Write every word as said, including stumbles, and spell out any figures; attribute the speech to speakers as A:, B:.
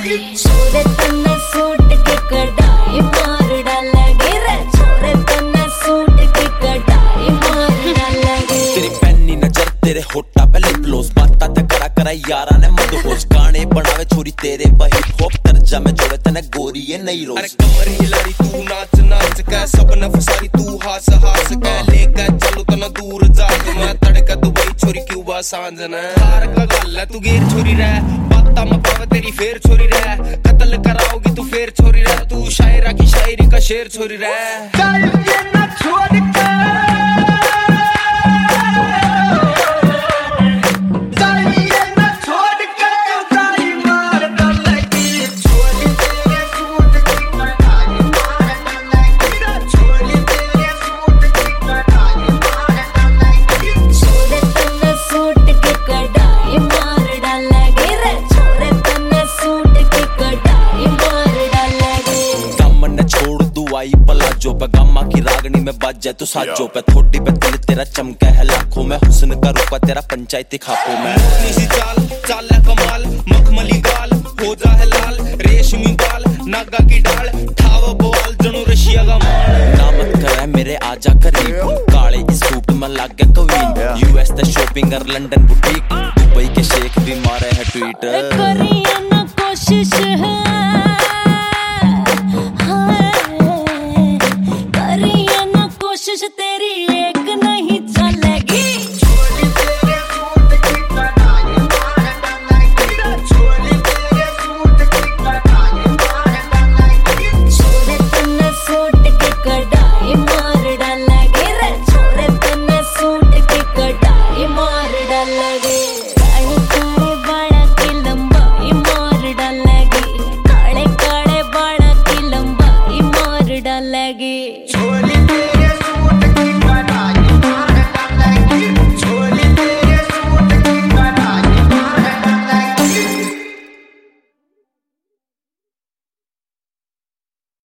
A: छोरे तन्ने सूट की कढ़ाई मार डालेगी रे, छोरे तन्ने सूट की कढ़ाई मार डालेगी।
B: तेरी पैनी नजर तेरे होठा पे लिप ग्लोस, बाता ते करा करा यारा ने मदहोश, गाने बनावे छोरी तेरे पर हिप हॉप, तर्जा में जोड़े तने गोरी ये नई रोज।
C: अरे कमर हिलारी तू नाच नाच के, सब न फसारी तू हास हास के, लेके चलू तना दूर जाके मैं तड़का दुबई छोरी क्यूबा सांझ ने। हार का गल है तू गेर छोरी रह, बाता में पावे तेरी फेर छोरी रह, कत्ल कराओगी तू फेर छोरी रह, तू शायरा की शायरी का शेर छोरी रह। चल ये ना छोड़ के,
B: पलाजो पे गम्मा की रागनी में बाज जाए तो साजो पे, थोड़ी पे दिल तेरा चमका है लाखों में, हुस्न का रूपा तेरा पंचायती खापों में।
C: सी चाल चाल है कमाल, मखमली गाल हो जा है लाल, रेशमी बाल नागा की डाल, ठाव बोल जनू रशिया का माल।
B: नामत करे मेरे आजा करीब, काले इस सूट में लाग गया कवीन, यूएस ते शॉपिंग और लंदन बुटीक, दुबई के शेख भी मारे है ट्वीट।
A: करिए ना कोशिश है